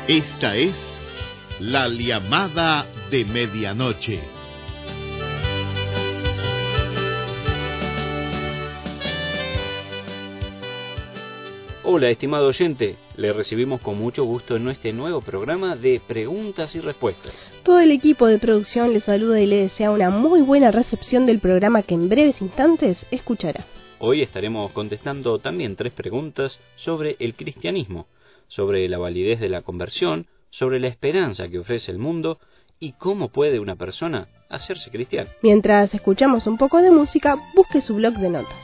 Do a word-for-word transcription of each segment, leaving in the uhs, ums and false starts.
Esta es la llamada de medianoche. Hola, estimado oyente, le recibimos con mucho gusto en este nuevo programa de preguntas y respuestas. Todo el equipo de producción le saluda y le desea una muy buena recepción del programa que en breves instantes escuchará. Hoy estaremos contestando también tres preguntas sobre el cristianismo, sobre la validez de la conversión, sobre la esperanza que ofrece el mundo y cómo puede una persona hacerse cristiana. Mientras escuchamos un poco de música, busque su blog de notas.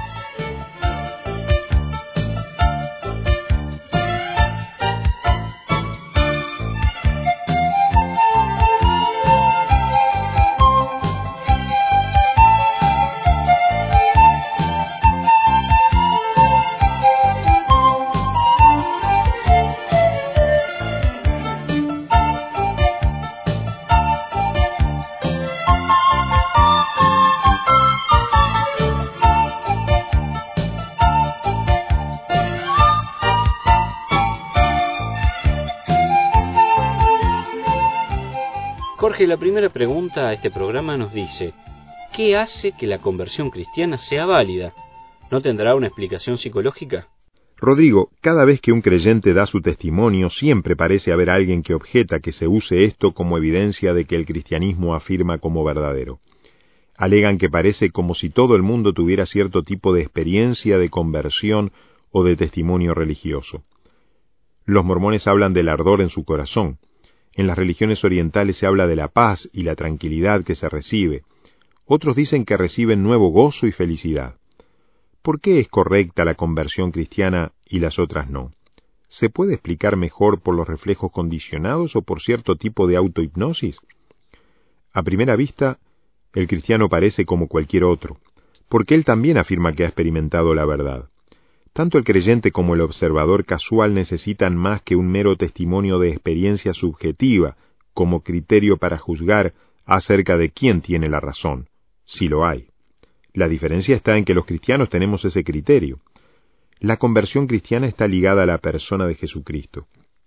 Jorge, la primera pregunta a este programa nos dice: ¿qué hace que la conversión cristiana sea válida? ¿No tendrá una explicación psicológica? Rodrigo, cada vez que un creyente da su testimonio, siempre parece haber alguien que objeta que se use esto como evidencia de que el cristianismo afirma como verdadero. Alegan que parece como si todo el mundo tuviera cierto tipo de experiencia de conversión o de testimonio religioso. Los mormones hablan del ardor en su corazón. En las religiones orientales se habla de la paz y la tranquilidad que se recibe. Otros dicen que reciben nuevo gozo y felicidad. ¿Por qué es correcta la conversión cristiana y las otras no? ¿Se puede explicar mejor por los reflejos condicionados o por cierto tipo de autohipnosis? A primera vista, el cristiano parece como cualquier otro, porque él también afirma que ha experimentado la verdad. Tanto el creyente como el observador casual necesitan más que un mero testimonio de experiencia subjetiva como criterio para juzgar acerca de quién tiene la razón, si lo hay. La diferencia está en que los cristianos tenemos ese criterio. La conversión cristiana está ligada a la persona de Jesucristo.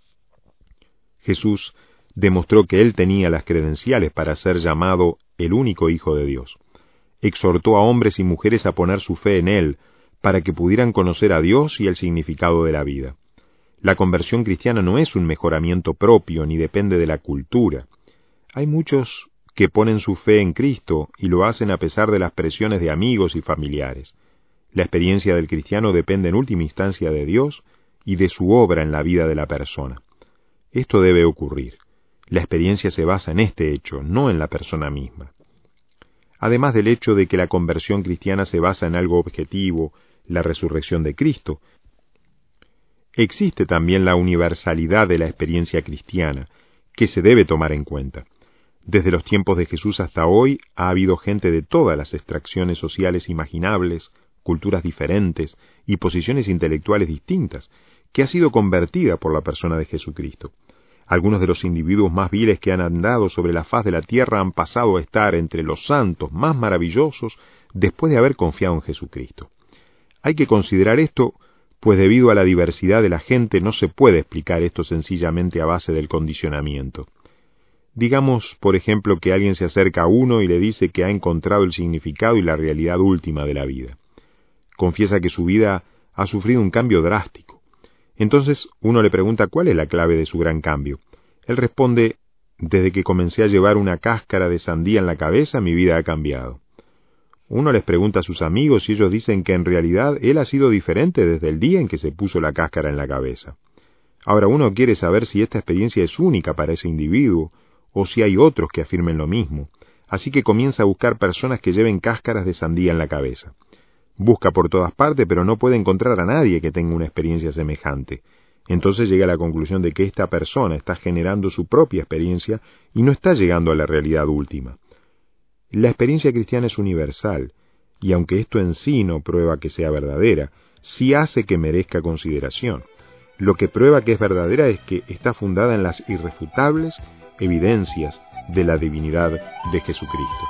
Jesús demostró que él tenía las credenciales para ser llamado el único Hijo de Dios. Exhortó a hombres y mujeres a poner su fe en él, para que pudieran conocer a Dios y el significado de la vida. La conversión cristiana no es un mejoramiento propio ni depende de la cultura. Hay muchos que ponen su fe en Cristo y lo hacen a pesar de las presiones de amigos y familiares. La experiencia del cristiano depende en última instancia de Dios y de su obra en la vida de la persona. Esto debe ocurrir. La experiencia se basa en este hecho, no en la persona misma. Además del hecho de que la conversión cristiana se basa en algo objetivo, la resurrección de Cristo, existe también la universalidad de la experiencia cristiana, que se debe tomar en cuenta. Desde los tiempos de Jesús hasta hoy ha habido gente de todas las extracciones sociales imaginables, culturas diferentes y posiciones intelectuales distintas, que ha sido convertida por la persona de Jesucristo. Algunos de los individuos más viles que han andado sobre la faz de la tierra han pasado a estar entre los santos más maravillosos después de haber confiado en Jesucristo. Hay que considerar esto, pues debido a la diversidad de la gente no se puede explicar esto sencillamente a base del condicionamiento. Digamos, por ejemplo, que alguien se acerca a uno y le dice que ha encontrado el significado y la realidad última de la vida. Confiesa que su vida ha sufrido un cambio drástico. Entonces uno le pregunta cuál es la clave de su gran cambio. Él responde: desde que comencé a llevar una cáscara de sandía en la cabeza, mi vida ha cambiado. Uno les pregunta a sus amigos y ellos dicen que en realidad él ha sido diferente desde el día en que se puso la cáscara en la cabeza. Ahora uno quiere saber si esta experiencia es única para ese individuo o si hay otros que afirmen lo mismo, así que comienza a buscar personas que lleven cáscaras de sandía en la cabeza. Busca por todas partes, pero no puede encontrar a nadie que tenga una experiencia semejante. Entonces llega a la conclusión de que esta persona está generando su propia experiencia y no está llegando a la realidad última. La experiencia cristiana es universal, y aunque esto en sí no prueba que sea verdadera, sí hace que merezca consideración. Lo que prueba que es verdadera es que está fundada en las irrefutables evidencias de la divinidad de Jesucristo.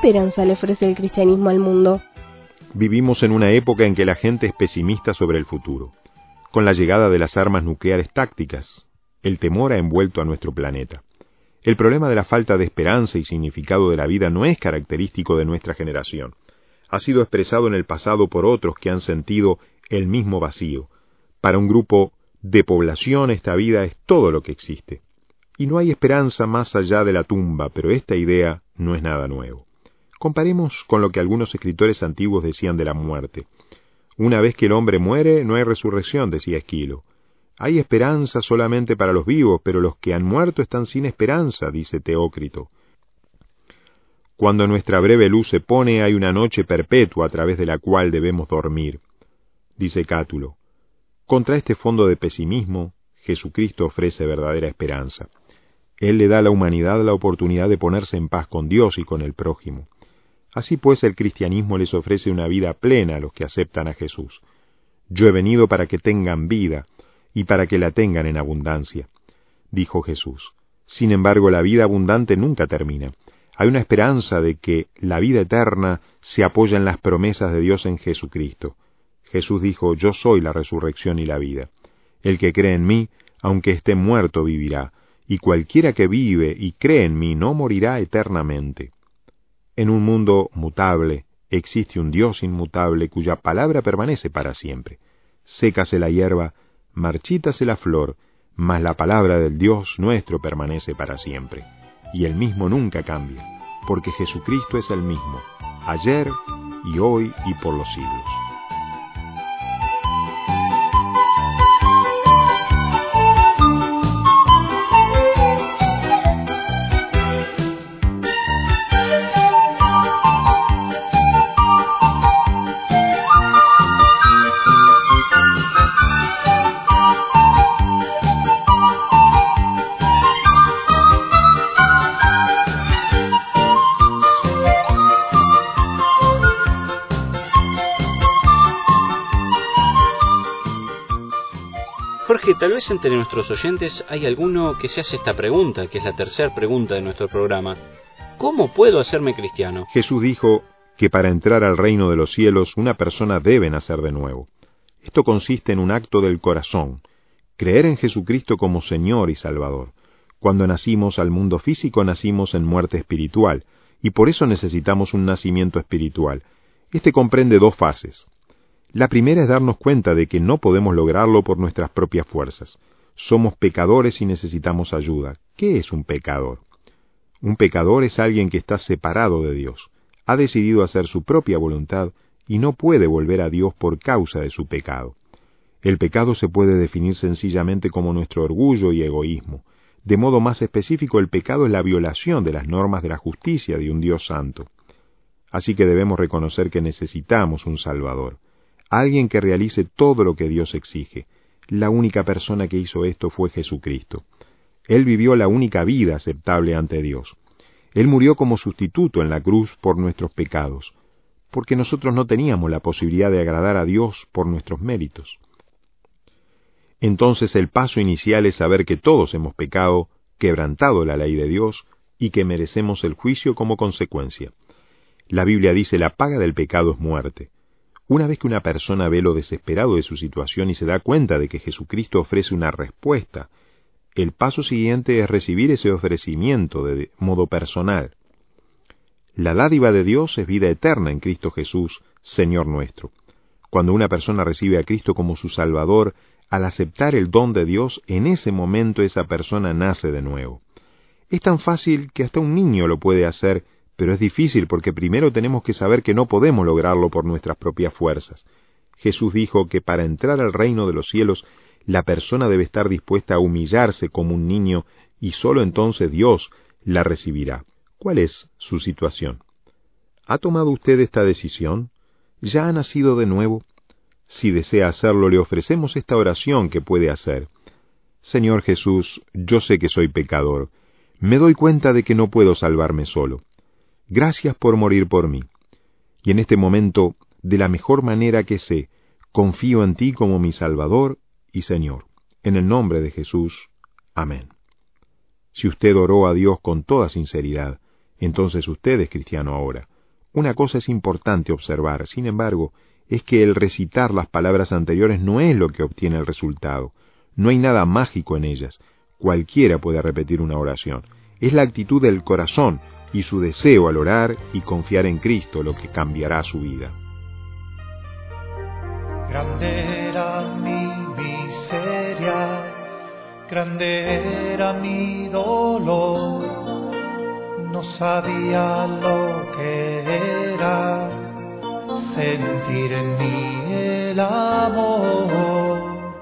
esperanza le ofrece el cristianismo al mundo? Vivimos en una época en que la gente es pesimista sobre el futuro. Con la llegada de las armas nucleares tácticas, el temor ha envuelto a nuestro planeta. El problema de la falta de esperanza y significado de la vida no es característico de nuestra generación. Ha sido expresado en el pasado por otros que han sentido el mismo vacío. Para un grupo de población esta vida es todo lo que existe. Y no hay esperanza más allá de la tumba, pero esta idea no es nada nuevo. Comparemos con lo que algunos escritores antiguos decían de la muerte. Una vez que el hombre muere, no hay resurrección, decía Esquilo. Hay esperanza solamente para los vivos, pero los que han muerto están sin esperanza, dice Teócrito. Cuando nuestra breve luz se pone, hay una noche perpetua a través de la cual debemos dormir, dice Cátulo. Contra este fondo de pesimismo, Jesucristo ofrece verdadera esperanza. Él le da a la humanidad la oportunidad de ponerse en paz con Dios y con el prójimo. Así pues, el cristianismo les ofrece una vida plena a los que aceptan a Jesús. Yo he venido para que tengan vida, y para que la tengan en abundancia, dijo Jesús. Sin embargo, la vida abundante nunca termina. Hay una esperanza de que la vida eterna se apoya en las promesas de Dios en Jesucristo. Jesús dijo, yo soy la resurrección y la vida. El que cree en mí, aunque esté muerto, vivirá, y cualquiera que vive y cree en mí no morirá eternamente. En un mundo mutable, existe un Dios inmutable cuya palabra permanece para siempre. Sécase la hierba, marchítase la flor, mas la palabra del Dios nuestro permanece para siempre. Y el mismo nunca cambia, porque Jesucristo es el mismo, ayer y hoy y por los siglos. Jorge, tal vez entre nuestros oyentes hay alguno que se hace esta pregunta, que es la tercera pregunta de nuestro programa. ¿Cómo puedo hacerme cristiano? Jesús dijo que para entrar al reino de los cielos una persona debe nacer de nuevo. Esto consiste en un acto del corazón, creer en Jesucristo como Señor y Salvador. Cuando nacimos al mundo físico nacimos en muerte espiritual, y por eso necesitamos un nacimiento espiritual. Este comprende dos fases. La primera es darnos cuenta de que no podemos lograrlo por nuestras propias fuerzas. Somos pecadores y necesitamos ayuda. ¿Qué es un pecador? Un pecador es alguien que está separado de Dios, ha decidido hacer su propia voluntad y no puede volver a Dios por causa de su pecado. El pecado se puede definir sencillamente como nuestro orgullo y egoísmo. De modo más específico, el pecado es la violación de las normas de la justicia de un Dios santo. Así que debemos reconocer que necesitamos un Salvador. Alguien que realice todo lo que Dios exige. La única persona que hizo esto fue Jesucristo. Él vivió la única vida aceptable ante Dios. Él murió como sustituto en la cruz por nuestros pecados, porque nosotros no teníamos la posibilidad de agradar a Dios por nuestros méritos. Entonces el paso inicial es saber que todos hemos pecado, quebrantado la ley de Dios, y que merecemos el juicio como consecuencia. La Biblia dice: la paga del pecado es muerte. Una vez que una persona ve lo desesperado de su situación y se da cuenta de que Jesucristo ofrece una respuesta, el paso siguiente es recibir ese ofrecimiento de modo personal. La dádiva de Dios es vida eterna en Cristo Jesús, Señor nuestro. Cuando una persona recibe a Cristo como su Salvador, al aceptar el don de Dios, en ese momento esa persona nace de nuevo. Es tan fácil que hasta un niño lo puede hacer, pero es difícil porque primero tenemos que saber que no podemos lograrlo por nuestras propias fuerzas. Jesús dijo que para entrar al reino de los cielos, la persona debe estar dispuesta a humillarse como un niño y solo entonces Dios la recibirá. ¿Cuál es su situación? ¿Ha tomado usted esta decisión? ¿Ya ha nacido de nuevo? Si desea hacerlo, le ofrecemos esta oración que puede hacer. Señor Jesús, yo sé que soy pecador. Me doy cuenta de que no puedo salvarme solo. Gracias por morir por mí. Y en este momento, de la mejor manera que sé, confío en ti como mi Salvador y Señor. En el nombre de Jesús. Amén. Si usted oró a Dios con toda sinceridad, entonces usted es cristiano ahora. Una cosa es importante observar, sin embargo, es que el recitar las palabras anteriores no es lo que obtiene el resultado. No hay nada mágico en ellas. Cualquiera puede repetir una oración. Es la actitud del corazón y su deseo al orar y confiar en Cristo lo que cambiará su vida. Grande era mi miseria, grande era mi dolor, no sabía lo que era sentir en mí el amor.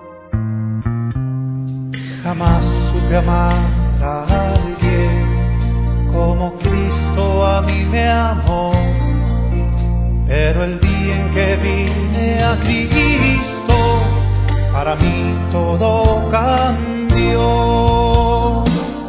Jamás supe amar a alguien como Cristo a mí me amó, pero el día en que vine a Cristo, para mí todo cambió.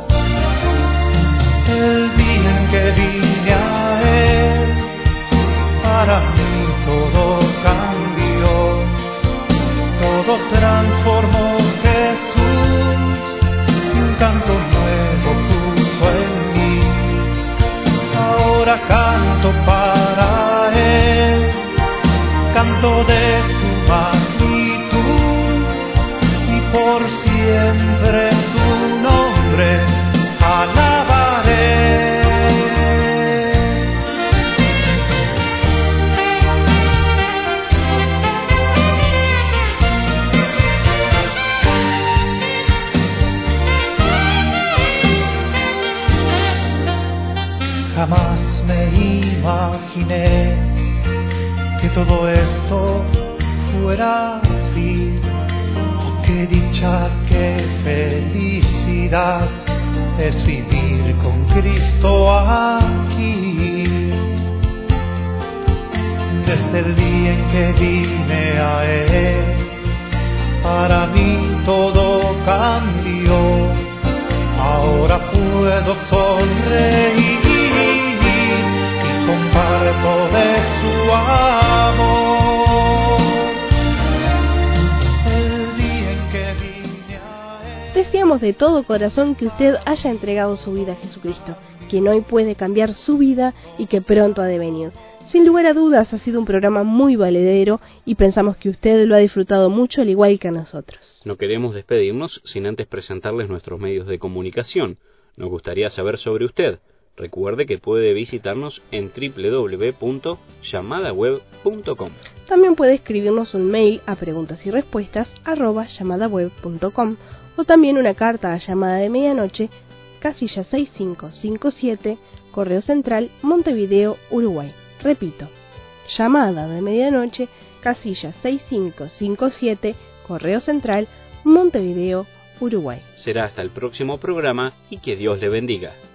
El día en que vine a Él, para mí todo cambió, todo transformó Jesús, y un canto nuevo puso en mí. Ahora canto para Él, canto de su magnitud, y por siempre su nombre alabaré. Jamás me imaginé que todo esto fuera así. Oh, qué dicha, qué felicidad es vivir con Cristo aquí. Desde el día en que vine a Él, para mí todo cambió. Ahora puedo sonreír y comparto de su amor. El día en que vine a Él. Deseamos de todo corazón que usted haya entregado su vida a Jesucristo, quien hoy puede cambiar su vida y que pronto ha de venir. Sin lugar a dudas ha sido un programa muy valedero y pensamos que usted lo ha disfrutado mucho al igual que a nosotros. No queremos despedirnos sin antes presentarles nuestros medios de comunicación. Nos gustaría saber sobre usted. Recuerde que puede visitarnos en doble u doble u doble u punto llamada web punto com. También puede escribirnos un mail a preguntas y respuestas arroba llamada web punto com o también una carta a Llamada de Medianoche, casilla seis cinco cinco siete, Correo Central, Montevideo, Uruguay. Repito, Llamada de Medianoche, casilla seis cinco cinco siete, Correo Central, Montevideo, Uruguay. Será hasta el próximo programa y que Dios le bendiga.